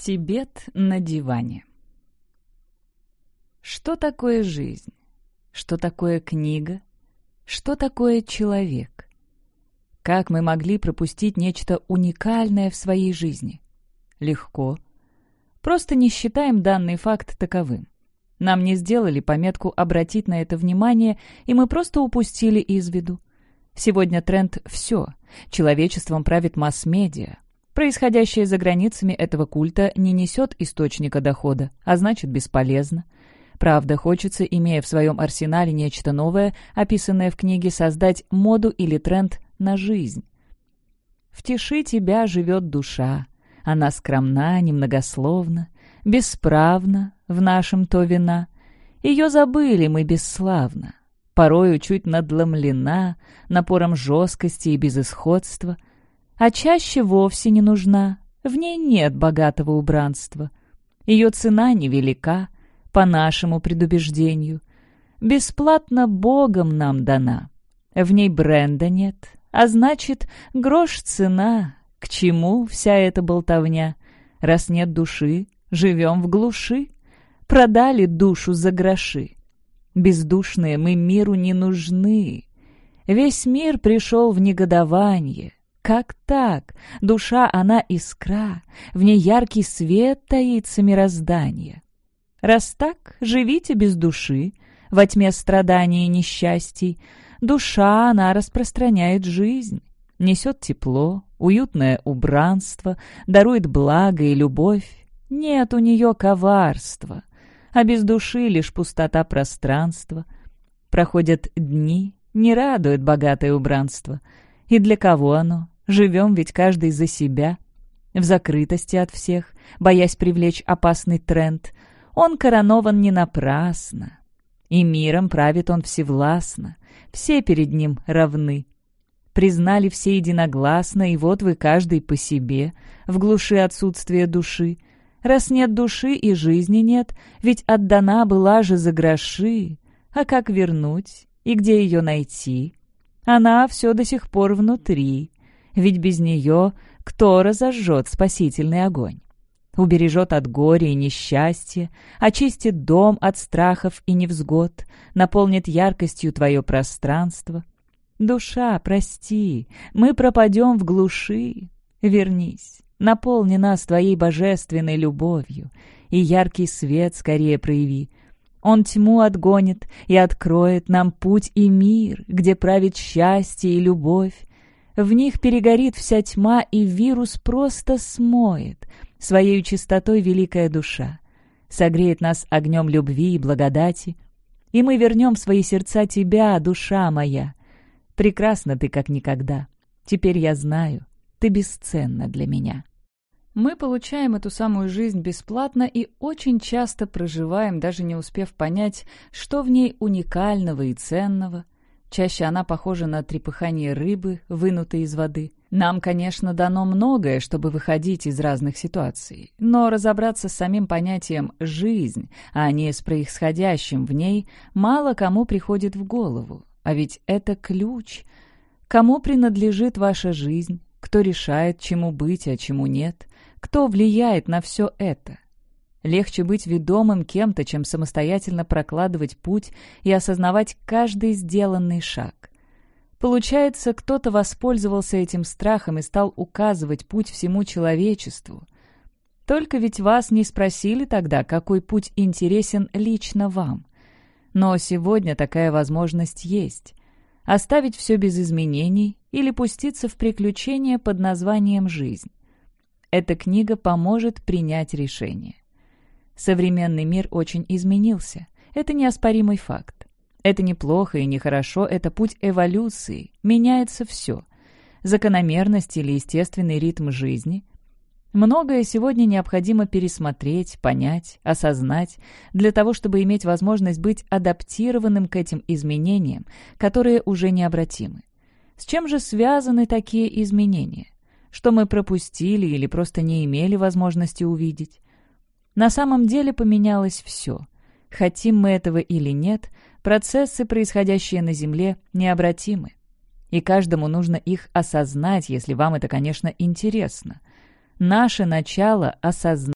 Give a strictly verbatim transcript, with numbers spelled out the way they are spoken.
Тибет на диване. Что такое жизнь? Что такое книга? Что такое человек? Как мы могли пропустить нечто уникальное в своей жизни? Легко. Просто не считаем данный факт таковым. Нам не сделали пометку обратить на это внимание, и мы просто упустили из виду. Сегодня тренд «все». Человечеством правит масс-медиа. Происходящее за границами этого культа не несет источника дохода, а значит бесполезно. Правда, хочется, имея в своем арсенале нечто новое, описанное в книге, создать моду или тренд на жизнь. В тиши тебя живет душа. Она скромна, немногословна, бесправна, в нашем то вина. Ее забыли мы бесславно. Порою чуть надломлена напором жесткости и безысходства, а чаще вовсе не нужна, в ней нет богатого убранства. Ее цена невелика, по нашему предубеждению. Бесплатно Богом нам дана. В ней бренда нет, а значит, грош цена. К чему вся эта болтовня? Раз нет души, живем в глуши. Продали душу за гроши. Бездушные мы миру не нужны. Весь мир пришел в негодование. Как так? Душа, она искра, в ней яркий свет таится мироздание. Раз так, живите без души, во тьме страданий и несчастий. Душа, она распространяет жизнь, несет тепло, уютное убранство, дарует благо и любовь. Нет у нее коварства, а без души лишь пустота пространства. Проходят дни, не радует богатое убранство. И для кого оно? Живем ведь каждый за себя, в закрытости от всех, боясь привлечь опасный тренд. Он коронован не напрасно, и миром правит он всевластно, все перед ним равны. Признали все единогласно, и вот вы каждый по себе, в глуши отсутствия души. Раз нет души и жизни нет, ведь отдана была же за гроши. А как вернуть и где ее найти? Она все до сих пор внутри. Ведь без нее кто разожжет спасительный огонь? Убережет от горя и несчастья, очистит дом от страхов и невзгод, наполнит яркостью твое пространство. Душа, прости, мы пропадем в глуши. Вернись, наполни нас твоей божественной любовью, и яркий свет скорее прояви. Он тьму отгонит и откроет нам путь и мир, где правит счастье и любовь. В них перегорит вся тьма, и вирус просто смоет своею чистотой великая душа, согреет нас огнем любви и благодати, и мы вернем в свои сердца тебя, душа моя. Прекрасна ты, как никогда. Теперь я знаю, ты бесценна для меня. Мы получаем эту самую жизнь бесплатно и очень часто проживаем, даже не успев понять, что в ней уникального и ценного. Чаще она похожа на трепыхание рыбы, вынутой из воды. Нам, конечно, дано многое, чтобы выходить из разных ситуаций, но разобраться с самим понятием «жизнь», а не с происходящим в ней, мало кому приходит в голову. А ведь это ключ. Кому принадлежит ваша жизнь? Кто решает, чему быть, а чему нет? Кто влияет на все это? Легче быть ведомым кем-то, чем самостоятельно прокладывать путь и осознавать каждый сделанный шаг. Получается, кто-то воспользовался этим страхом и стал указывать путь всему человечеству. Только ведь вас не спросили тогда, какой путь интересен лично вам. Но сегодня такая возможность есть. Оставить все без изменений или пуститься в приключения под названием «Жизнь». Эта книга поможет принять решение. Современный мир очень изменился. Это неоспоримый факт. Это неплохо и нехорошо, это путь эволюции. Меняется все. Закономерность или естественный ритм жизни. Многое сегодня необходимо пересмотреть, понять, осознать, для того, чтобы иметь возможность быть адаптированным к этим изменениям, которые уже необратимы. С чем же связаны такие изменения? Что мы пропустили или просто не имели возможности увидеть? На самом деле поменялось все. Хотим мы этого или нет, процессы, происходящие на Земле, необратимы. И каждому нужно их осознать, если вам это, конечно, интересно. Наше начало — осознать.